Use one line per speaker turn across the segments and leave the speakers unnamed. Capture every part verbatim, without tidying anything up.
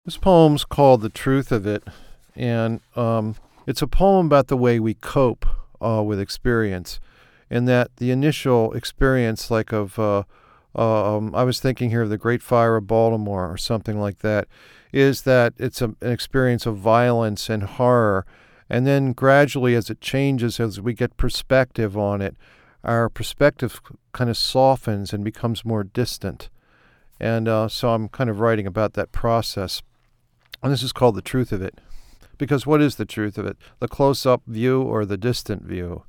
This poem's called The Truth of It, and um, it's a poem about the way we cope uh, with experience, and that the initial experience, like of, uh, uh, um, I was thinking here of the Great Fire of Baltimore or something like that, is that it's a, an experience of violence and horror, and then gradually as it changes, as we get perspective on it, our perspective kind of softens and becomes more distant. And uh, so I'm kind of writing about that process. And this is called The Truth of It. Because what is the truth of it? The close-up view or the distant view?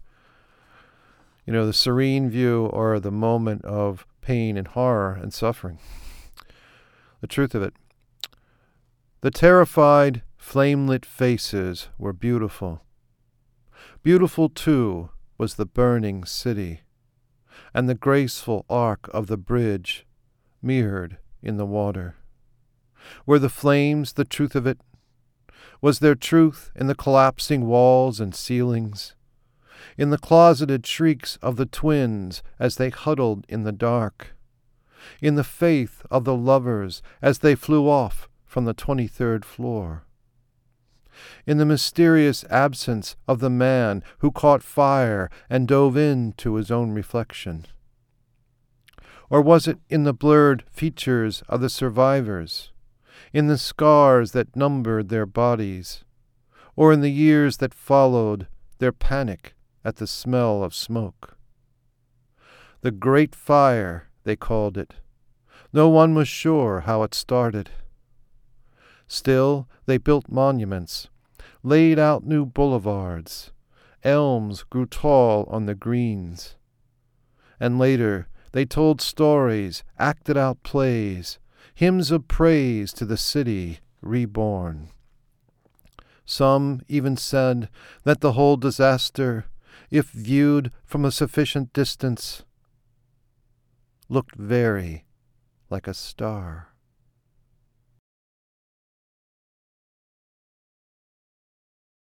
You know, the serene view or the moment of pain and horror and suffering? The truth of it. The terrified, flame-lit faces were beautiful. Beautiful, too, was the burning city, and the graceful arc of the bridge mirrored in the water. Were the flames the truth of it? Was there truth in the collapsing walls and ceilings? In the closeted shrieks of the twins as they huddled in the dark? In the faith of the lovers as they flew off from the twenty-third floor? In the mysterious absence of the man who caught fire and dove into his own reflection? Or was it in the blurred features of the survivors, in the scars that numbered their bodies, or in the years that followed their panic at the smell of smoke? The Great Fire, they called it. No one was sure how it started. Still, they built monuments, laid out new boulevards. Elms grew tall on the greens. And later, they told stories, acted out plays, hymns of praise to the city reborn. Some even said that the whole disaster, if viewed from a sufficient distance, looked very like a star.